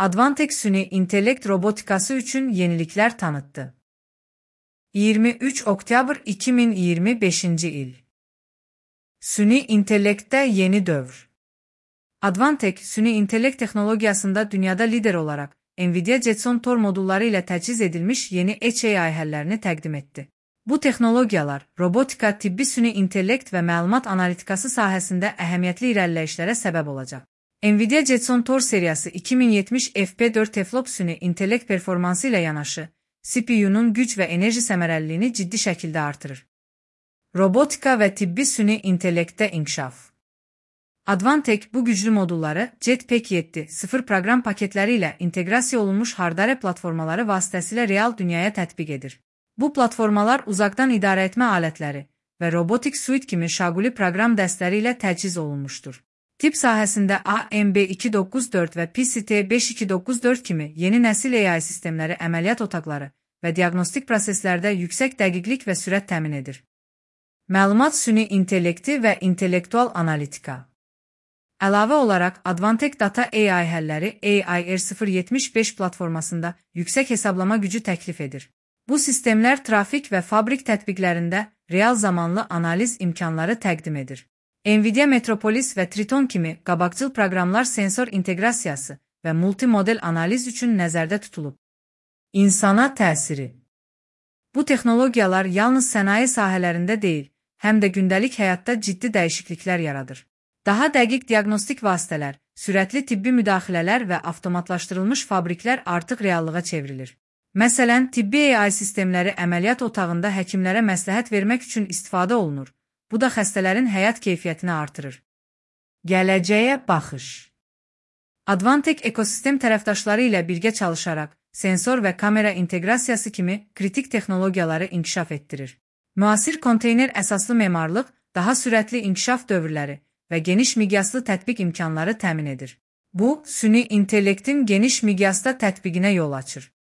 Advantech süni intellekt robotikası üçün yeniliklər tanıtdı. 23 oktyabr 2025 il. Süni intellektdə yeni dövr. Advantech, süni intellekt texnologiyasında dünyada lider olaraq, NVIDIA Jetson Tor modulları ilə təchiz edilmiş yeni HAI həllərini təqdim etdi. Bu texnologiyalar, robotika, tibbi süni intellekt və məlumat analitikası sahəsində əhəmiyyətli irəliləyişlərə səbəb olacaq. NVIDIA Jetson Tor seriyası 2070 FP4 Teflop süni intellekt performansı ilə yanaşı, CPU-nun güc və enerji səmərəliliyini ciddi şəkildə artırır. Robotika və tibbi süni intellektdə inkişaf. Advantech bu güclü modulları Jetpack 7.0 proqram paketləri ilə inteqrasiya olunmuş hardware platformaları vasitəsilə real dünyaya tətbiq edir. Bu platformalar uzaqdan idarə etmə alətləri və Robotic Suite kimi şaquli proqram dəstləri ilə təchiz olunmuşdur. Tip sahəsində AMB294 və PCT5294 kimi yeni nəsil AI sistemləri əməliyyat otaqları və diaqnostik proseslərdə yüksək dəqiqlik və sürət təmin edir. Məlumat süni intellekti və intellektual analitika. Əlavə olaraq, Advantech Data AI həlləri AIR075 platformasında yüksək hesablama gücü təklif edir. Bu sistemlər trafik və fabrik tətbiqlərində real zamanlı analiz imkanları təqdim edir. NVIDIA Metropolis və Triton kimi qabaqcıl proqramlar sensor inteqrasiyası və multimodel analiz üçün nəzərdə tutulub. İnsana təsiri. Bu texnologiyalar yalnız sənaye sahələrində deyil, həm də gündəlik həyatda ciddi dəyişikliklər yaradır. Daha dəqiq diaqnostik vasitələr, sürətli tibbi müdaxilələr və avtomatlaşdırılmış fabriklər artıq reallığa çevrilir. Məsələn, tibbi AI sistemləri əməliyyat otağında həkimlərə məsləhət vermək üçün istifadə olunur. Bu da xəstələrin həyat keyfiyyətini artırır. Gələcəyə baxış. Advantech ekosistem tərəfdaşları ilə birgə çalışaraq, sensor və kamera inteqrasiyası kimi kritik texnologiyaları inkişaf etdirir. Müasir konteyner əsaslı memarlıq, daha sürətli inkişaf dövrləri və geniş miqyaslı tətbiq imkanları təmin edir. Bu, süni intellektin geniş miqyasda tətbiqinə yol açır.